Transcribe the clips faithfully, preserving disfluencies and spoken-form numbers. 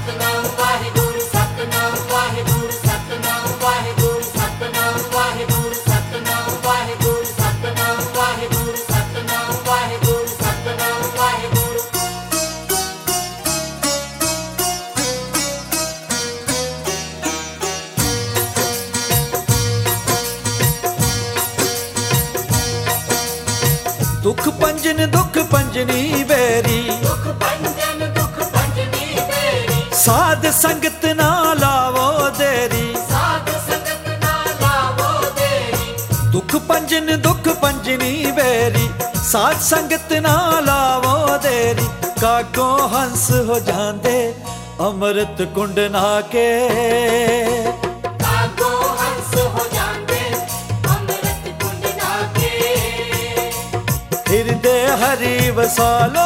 सतनाम वाहिगुरु सतनाम वाहिगुरु सतनाम वाहिगुरु सतनाम वाहिगुरु सतनाम वाहिगुरु सतनाम वाहिगुरु सतनाम वाहिगुरु सतनाम वाहिगुरु। दुख पंजन दुख पंजनी बेरी, दुख पंजन दुख पंजनी बेरी, साध संगत ना लावो देरी, साध संगत ना लावो देरी। दुख पंजन दुख पंजनी बेरी, साध संगत ना लावो देरी। कागो हंस हो जांदे अमृत कुंड नाके, कागो हंस हो जांदे अमृत कुंड नाके। हृदय हरि वसालो,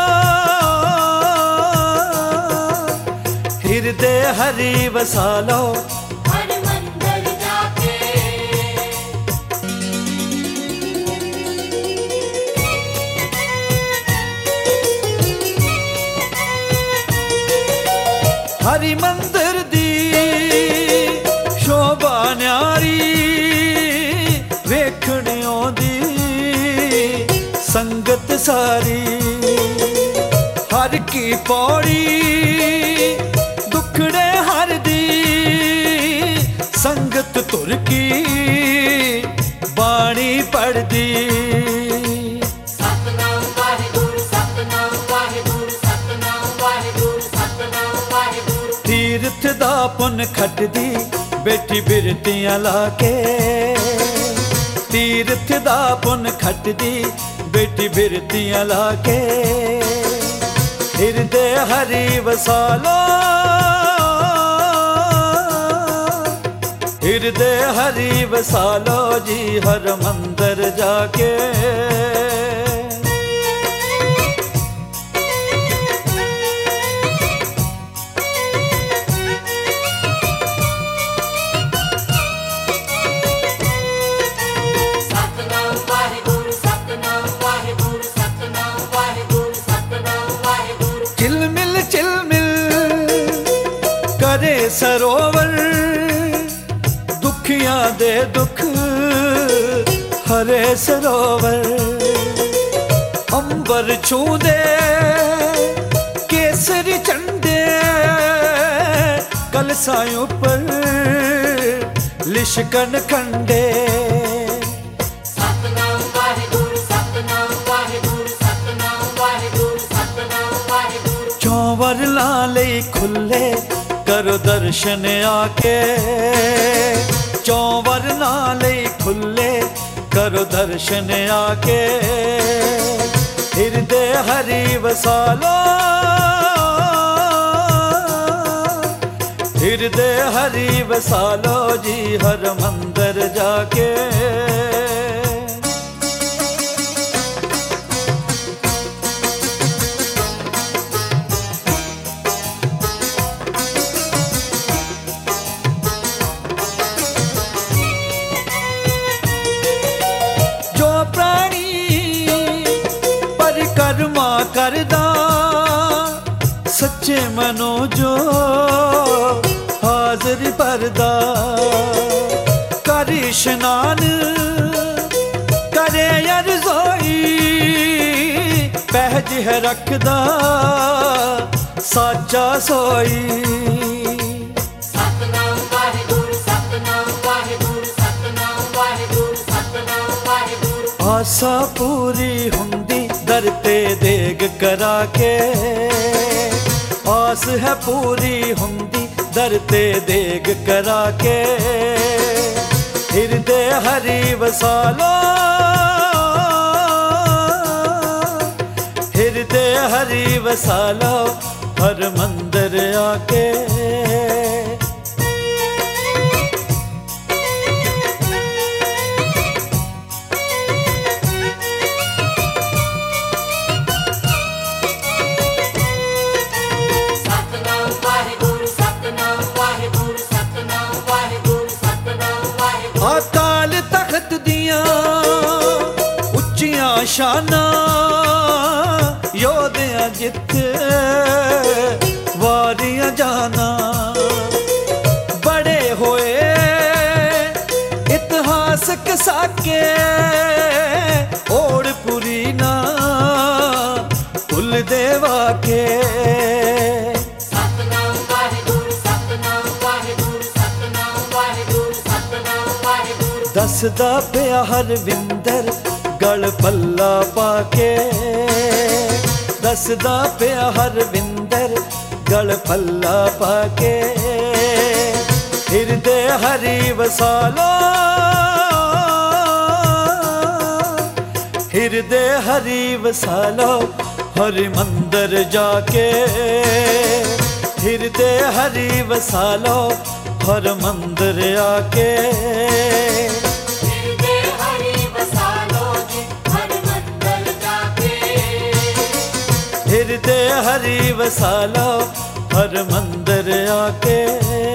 हृदय हरि वसालो, हर मंदिर जाके। हरि मंदिर दी शोभा न्यारी, वेखने आउंदी संगत सारी। हर की पौड़ी दुखड़े हर दी, संगत तुर की बाणी पढ़दी। सतनाम वाहिगुरु सतनाम वाहिगुरु सतनाम वाहिगुरु सतनाम वाहिगुरु। तीर्थ दा पुन खटदी बेटी बिरतियां लाके, तीर्थ दा पुन खटदी बेटी बिरतियां लाके। हृदय हरि वसालो, हृदय हरि वसालो जी हर मंदिर जाके। सतनाम वाहिगुरु सतनाम वाहिगुरु सतनाम वाहिगुरु सतनाम वाहिगुरु। चिलमिल चिलमिल करे सरोवर, दुखियां दे दुख हरे सरोवर। अंबर छूंदे केसरी चंडे, कलसां उपर लिशकन खंडे। सतनाम वाहिगुरु सतनाम वाहिगुरु सतनाम वाहिगुरु सतनाम वाहिगुरु। चौवर लाले खुले करो दर्शन आके, चौवर नाले खुले करो दर्शन आके। हृदय हरि वसालो, हृदय हरि वसालो जी हर मंदिर जाके। परिक्रमा करदा सच्चे मनो जो हाजरी भरदा। कर इशनान करे अरज़ोई, पहज है रखदा साचा सोई। सतनाम वाहिगुरु सतनाम वाहिगुरु सतनाम वाहिगुरु सतनाम वाहिगुरु। आसा पूरी हुंदी दर ते देग करा के, आस है पूरी हुंदी दर ते देग करा के। हृदय हरि वसालो, हृदय हरि वसालो हर मंदिर आके। अकाल तख्त दियां उच्चियां शानां, योधियां जित्थे वारी दिया जाना। बड़े होए इतिहासक साके ओड़ पुरी ना कुल देवा के। सतनाम वाहेगुरु सतनाम वाहेगुरु सतनाम वाहेगुरु सतनाम वाहेगुरु। दसदा पिया हरविंदर गल पल्ला पाके, दसदा पिया हरविंदर गल पल्ला पाके। हिरदे हरि वसालो हिरदे हरि वसालो हरि मंदिर जाके। हिरदे हरि वसालो हर मंदिर आके। हिरदे हरि वसालो जी हर मंदिर जाके। हिरदे हरि वसालो हर मंदिर आके।